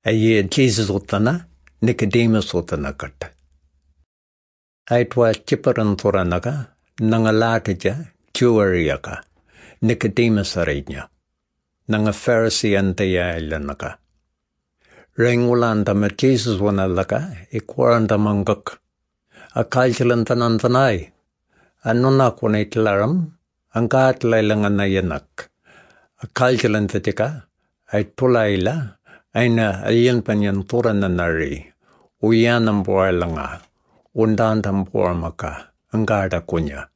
Aye Jesus utana, Nicodemus utanakat. Aitwa chiparan turanaga, nangalatija, Jewariaka, Nicodemus arenya, nanga Pharisee antaya ilanaka. Rengulanda ma Jesus wanalaka, ikwaranda mangak, a kalchilantanantanai, anunak wanitlaram, angkat lailanganayanak, a kalchilantatika, ay tulaila, aina alien panyan turananari, uyanam buailanga, undantam buamaka, angada kunya.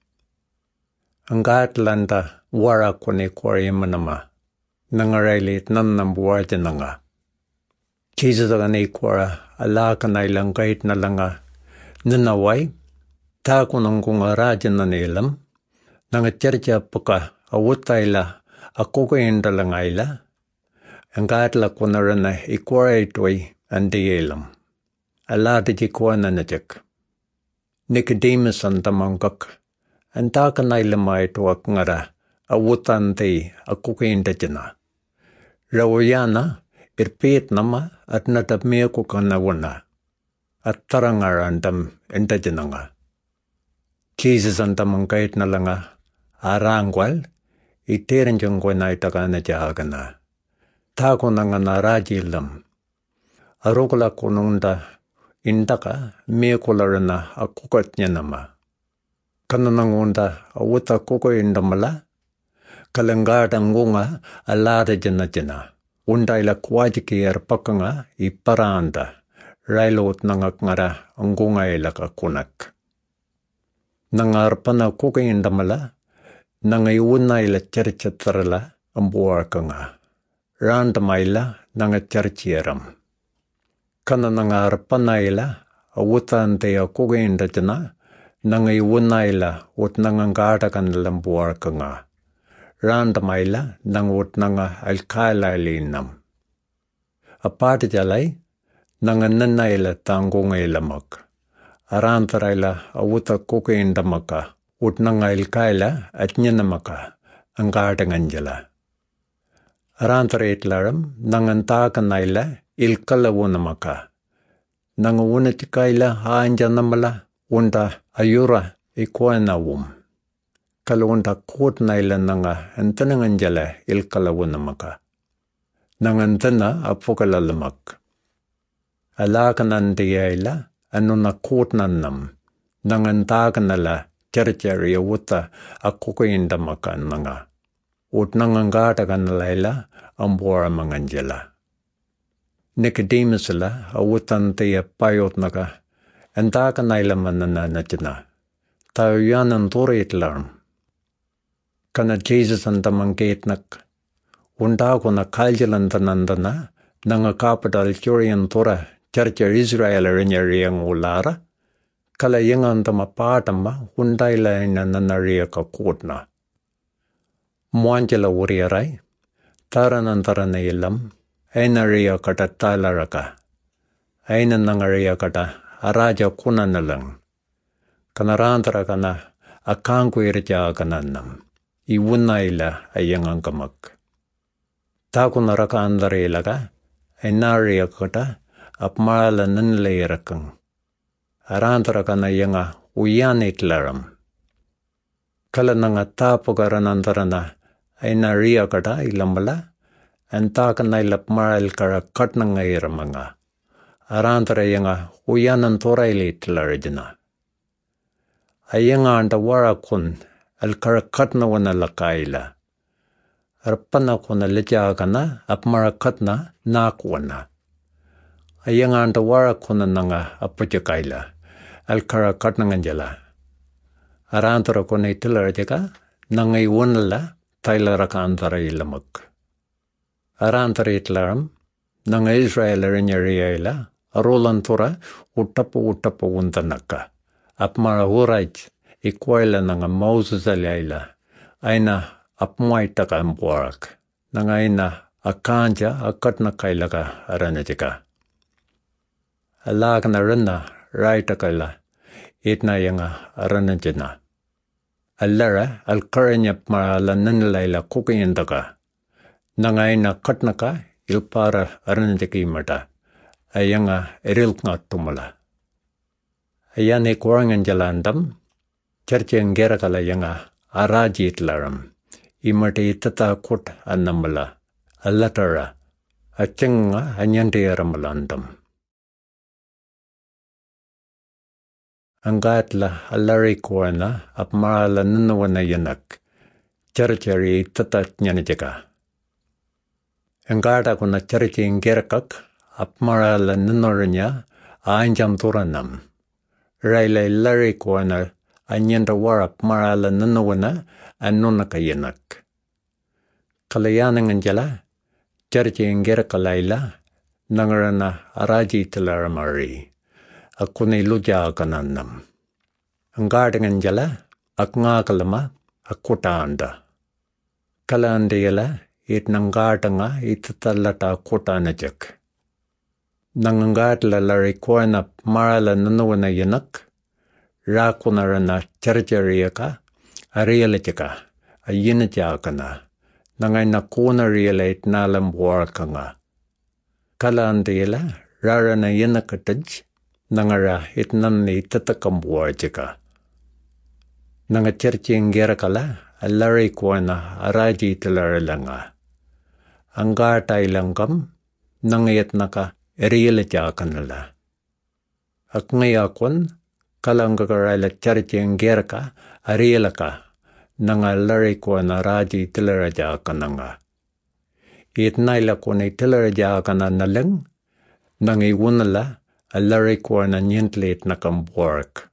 Angkat landa wara kuni kwariyamanama, nangarailit nanam buajananga. Jesus agani kwara, alakanailang kahit na langa, nanaway, takunangkunga rajananilam, nangachercha paka, awutayla, akukaindalangaila, angkat la kunarana ikwaitway andiyelam. Alatiji kwananajak. Nicodemus antamangkak. Antakanailamay tuwak ngara. Awutante akukaindajana. Rawayana irpit nama at natapmiyaku kanawana. At tarangarandam indajananga. Jesus antamangkait na langa. Arangwal. Itirinjang kwanaitaka jahagana. Tako nanga narajilam. Arukula kununda indaka mekularana akukatnya nama. Kananangunda awuta kuko indamala. Kalangada ngunga alada jana. Undaila kwajiki arpakanga iparanda. Railot nangak ngara ngunga ilaka kunak. Nangarpana kuko indamala. Nangayuna ila cherchatarala ambuarkanga. Randamaila nanga charchieram. Kana nanga arpanaila, awutante akugaindajana, nanga iwunaila, ut nanga ngada kanalambuarkanga. Randamaila, nanga ut nanga alkaila ilinam. Apatijalay, nanga nanaila tangunga ilamak. Arantaraila, awuta kugaindamaka, ut nanga alkaila at nyanamaka, angada nganjala. Arantaritlaram, nangantakanaila, ilkalawunamaka. Nanguunatikaila haanjanamala, unda ayura ikwanawum. Kalunda kutnaila nanga antananganjala ilkalawunamaka. Nangantana apukalamak. Alakanandiyaila, anuna kutnanam. Nangantakanala, charchari awuta akukaindamaka nanga. Utnangangata kanalaila ambora manganjala. Nicodemus la awutante payotnaka antakanaila manana nachana. Tayanan turitlarm. Kana Jesus antamangketnak. Undakuna kaljalantanandana nanga capital Curian tura Churcha Israel rinyariang ulara. Kala yangantama undaila inananaria kakutna. Muanjala uriarai, taranantaranayilam, ainaria kata talaraka, ainanangaria kata araja kunanalang, kanarantara kana akangkuirja kananam, iwunaila ayangangkamak. Takunaraka andarilaka, ainaria kata apmala nanlayrakang, arantara kana yanga uyanitlaram. Kala nanga tapukaranantarana, aina ria kata ilambala, antakanailap maral kara katnangairamanga. Arantara yanga uyanan torailitlarajana. Ayanga antawara kun alkara katnawana lakaila. Arpana kuna lejagana apmara katna nakwana. Ayanga antawara kuna nanga apujakaila. Alkara katnanganjala. Arantara kuna itilarajaka nangay wunala tailaraka antara ilamak. Arantara itlaram nanga Israel rinyariyaila arulantura utapu wuntanaka. Apmara huraj ikwaila nanga Moses alaila aina apmuaitaka ambuarak. Nanga aina akanja akatnakailaka aranajaka. Alakna rana raitakaila itna yanga aranajana. Allara alkaranyap marala nanalaila kukayandaka. Nangaina katnaka ilpara aranajaki mata. ayanga erilknga tumala. Ayane kurangan jalandam, church engerakala yanga arajit laram, imate itata kut annamala, allatara, achenga anyantiyarammalandam. Angatla allari kuana apmarala nunuwana yanak, churchari itata nyanajaka. Angata kuna church engerakak, apmarala nunoranya, aanjam turanam. Raila lari kuana anyanda warap marala nunuwana annunaka yanak. Kalayananganjala, church engerakalaila, nangarana araji tilaramari. Akuni luja kanannam. Angadanganjala, akngakalama, akutanda. Kalandayala, it nangatanga, it talata kutanajak. Nangangatla larikuana marala nunuwana yanak, rakunarana charjariaka, arialachaka, ayinajakana, nangaina kuna rialate nalam warakanga. Kalandayala, rarana yanakataj, nangara itnanni tatakambuarjaka. Nanga church engerakala, allari kuana araji tilaralanga. Angata ilangam, nangayatnaka erialajakanala. Akngayakon, kalangakarala church engeraka, arialaka, nanga allari kuana araji tilarajakananga. Itnaila kuni tilarajakana nalang, nangiwunala, allari kuana nyentlit nakambuarak.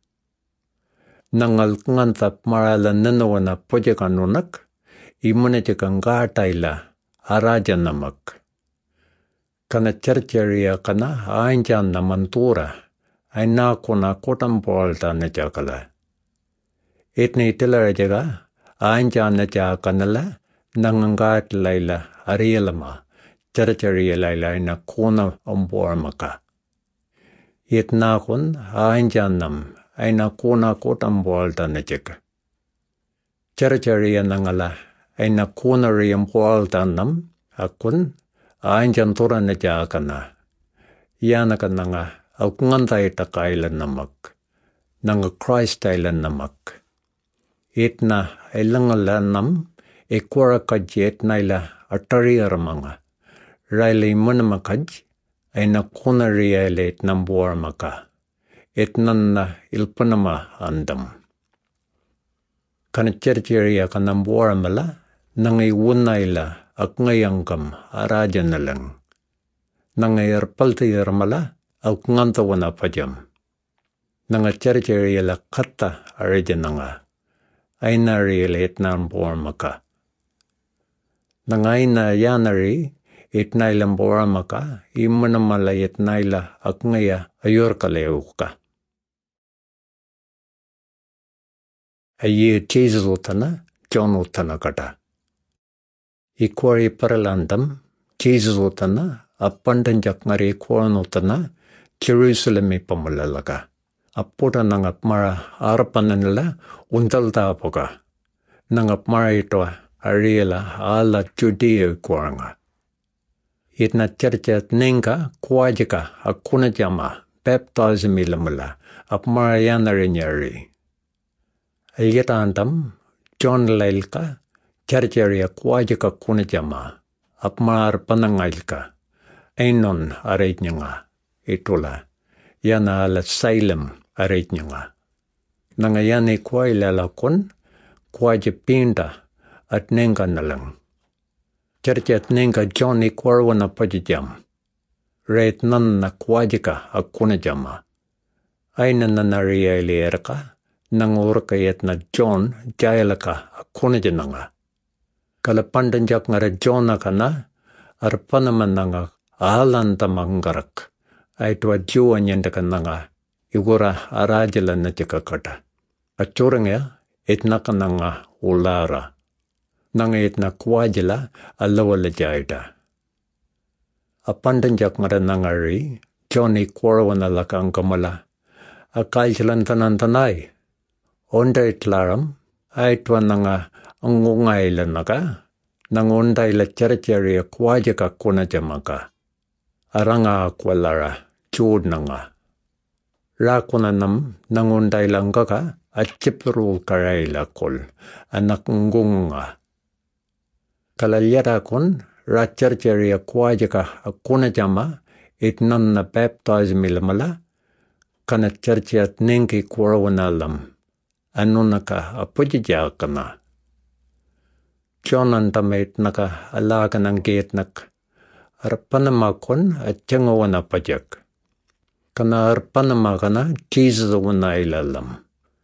Nangal ngantap marala nunuwana pojakanunak, imunajikangataila arajanamak. Kana charcharia kana aanjan namantura, aina kuna kotambolta najakala. Itni tilarajaga, aanjan najakanala, nangangatlaila arialama, charcharia laila ina kuna ombormaka. Itnakun aanjanam, aina kuna kotambolta najaka. Charcharia nangala, aina kuna riambolta nam, akun, aanjantura najakana. Yanaka nanga, akungantaita kaila namak, nanga Christaila namak. Itna ilangala nam, ikwara kajet naila atariaramanga. Raili munamakaj, aina kuna rialet nambuarmaka. Itnanna ilpunama andam. Kana charcharia kanambuaramala, nangai wunaila akngayangam arajanalang. Nangai arpaltayarmala, akngantawana pajam. Nanga charcharia la kata arajananga. Aina rialet nambuarmaka. Nangaina yanari, itnailam boramaka, imanamala itnaila akngaya ayorkaleuka. Aye Jesus utana, John utana kata. Ikwari paralandam, Jesus utana, apandanjak ngari ikwaran utana, Jerusalem ipamulalaga. Aputa nangapmara arapananila, undalta apoga. Nangapmara ito ariela ala Judea ikwaranga. Itna churchat nenga kwajika akuna jama baptism ilamula apmarayana rinyari. Alyatantam John lailka churcharia kwajika kuna jama apmar panangailka ainon areitnyanga itula yana ala Salem areitnyanga. Nangayani kwailala kun kwajipinda at nenga nalang. Churchat nenga John ikwarwana pajajam. Reit nanna kwajika akuna jama. Aina nanaria ilierka, nangurka yetna John jailaka akuna jananga. Kalapandanjak ngara John akana, arpanamananga alantamangarak. Aitwa juwa nyendaka nanga, igura arajala nachikakata. Achuranga itnakananga ulara. Nanga itna kwajila alawala jaida. Apandanjak ngara nangari, Johnny kwarwana lakangkamala. Akailchalantanantanay. Onda itlaram, aitwa nanga angungayla naga, nangunda ila charcharia kwajaka kuna jamaka. Aranga akwalara, chudnanga. Rakunanam nangundailangaka achipurul karaila kol anakungunga. Kalalyara kun racharcharia kwajaka akunajama itnanna baptize milamala kana charchiat ninki kwarawanalam anunaka apujijakana. Chonantamait naka alakanang gatenak arpanamakon achangawana pajak. Kana arpanamakana Jesus wana ilalam.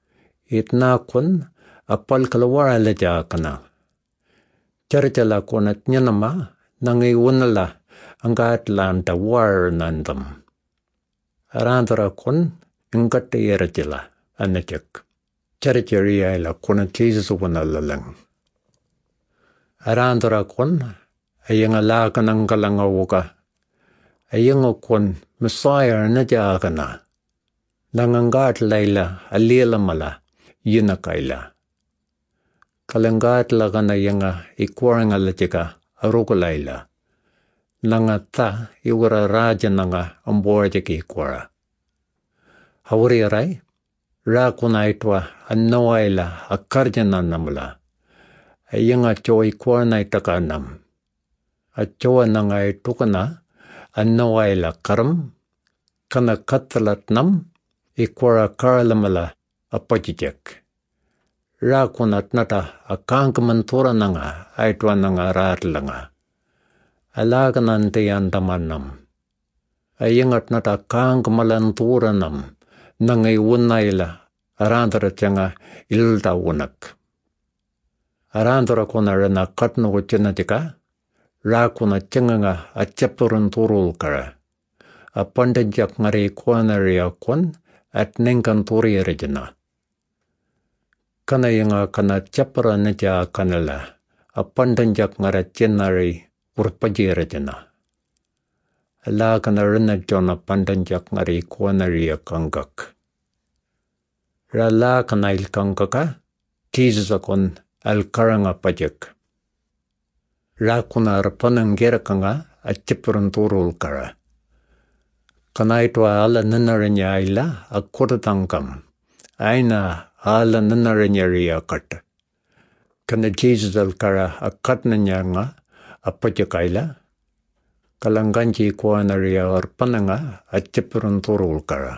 Itnakon apal kalawara lajakana. Charchala konat nyanama nangi wunala angatlanta war nandam. Arandara kon ingate yerajila anachak. Charcharia ila konat Jesus wana lalang. Arandara kon ayang alakanang kalangawuka. Ayang kon Messiah najakana. Nangangat layla alila mala yinakaila. Kalangat lakana yanga ikwaranga lachika arukulayla. Nangata iwara raja nanga amborjaki ikwara. Hawari aray, rakunaitwa annawaila akarjana namula. Ayanga choy kwarna itakanam. Achoa nanga itukana annawaila karam kana kathalatnam ikwara karalamala apajijak. Rakunat nata akangkamantura nanga aitwa nanga ratlanga. Alaganante yandamanam. Ayangat nata akangkamalantura nam nangay wunaila arandara changa ilda wunak. Arandara konarana katno kuchinatika rakuna changa achapurun turul kara. Apandanjak ngari kuanaria kon at nengkan turi rejana. Kana yanga kana chapara naja kanala. Apandanjak ngara chenari urpaji rejana. Ala kana rena jona pandanjak ngari kuanaria kangak. Rala kana il kangaka Jesus alkaranga pajak. Rakuna arpanang gerakanga achipurun turul kara. Kana itwa ala nanaranya ila akotatangkam. Aina ala nanaranya riya kat. Kana Jesus alkara akatnanya nga apajakaila. Kalangganji kuana riya arpananga achipurun turul kara.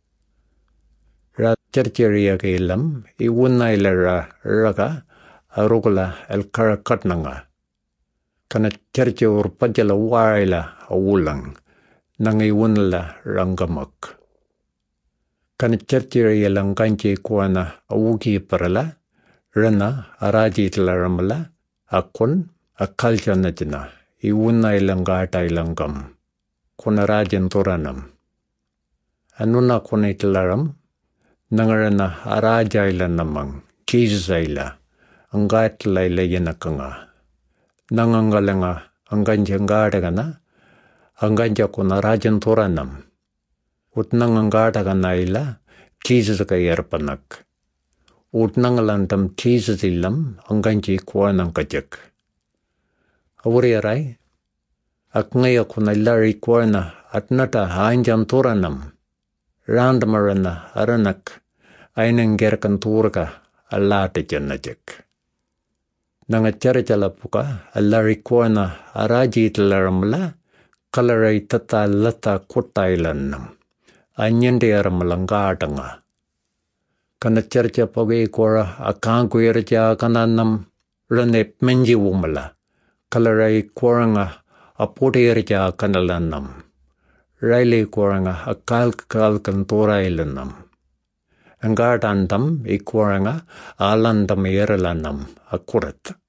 Ra charchiriya kailam iwunaila raga arugula alkara katnanga. Kana charchi urpajala waila awulang. Nangiwunla rangamak. Kana charchiriya langganji kuana awugi parala. Rana araji tlaramala. Akon akalja najina. Iwunaila ngata ilangam. Kuna rajan turanam. Anuna kuna itlaram. Nangarana araja ila namang. Jesus ila. Angat layla yanakanga. Nangangalanga anganja ngadagana. Anganja kuna rajan turanam. Utnanganggadagana ila. Jesus kayarpanak. Utnangalantam Jesus ilam. Anganji kuanang kajak. Awari aray. Akngaya kuna ilari kuana. Atnata anjan turanam. Randamarana aranak. Ainang gerkan turka. Alata janajak. Nangacaracala puka. Alari kuana araji itlaramla. Kalaray tata lata kutailanam. Anyende aramalanggadanga. Kana charcha pagay kora akangkuirja kananam. Ranep menji wumala. Kalaray koranga aputirja kanalanam. Raili koranga akalkan turailanam. Anggadandam ikoranga alandam iralanam akurat.